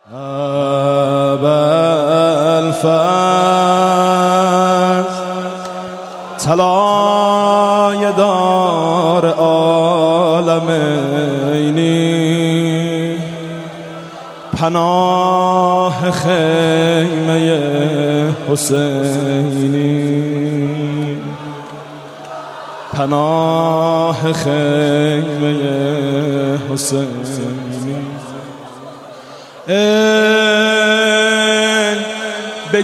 ابوالفضل طلایه دار عالمینی، پناه خیمه حسینی، پناه خیمه حسینی. ای به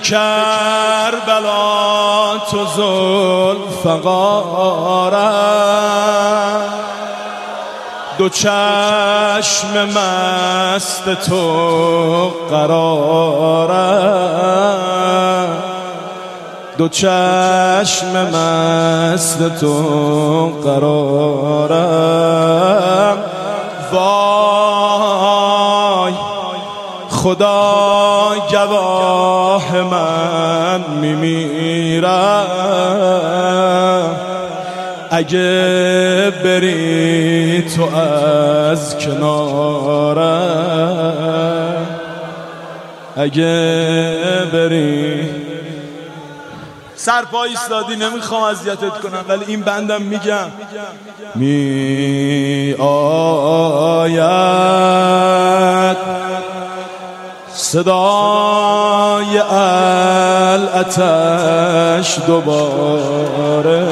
کربلا تو ذوالفقارم، دو چشم مست تو قرارم، دو چشم مست تو قرارم. وای خدا گواه من میمیرم، اگه بری تو از کنارم، اگه بری. سرپا ایستادی، نمیخوام اذیتت کنم ولی این بندم میگم. می آید صدای العتش دوباره،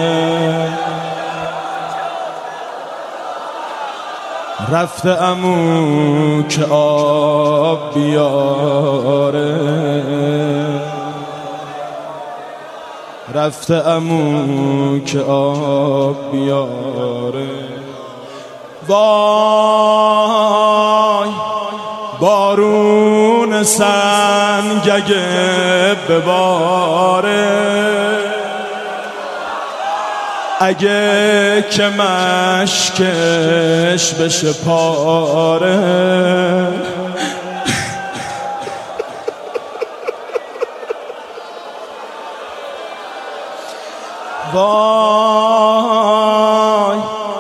رفته عمو که آب بیاره، رفته عمو که آب بیاره. وای بارون سنگگه بباره، اگه که مشکش بشه پاره. وای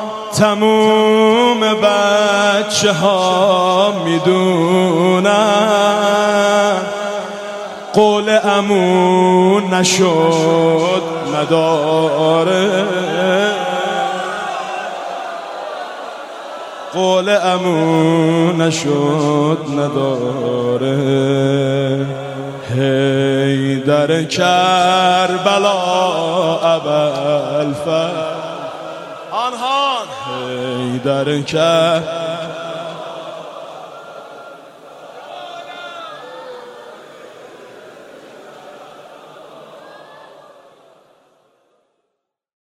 تموم بچه ها میدونن قول عمو نشد نداره، قول عمو نشد نداره. هی در کربلا ابوالفضل آنها، هی در کربلا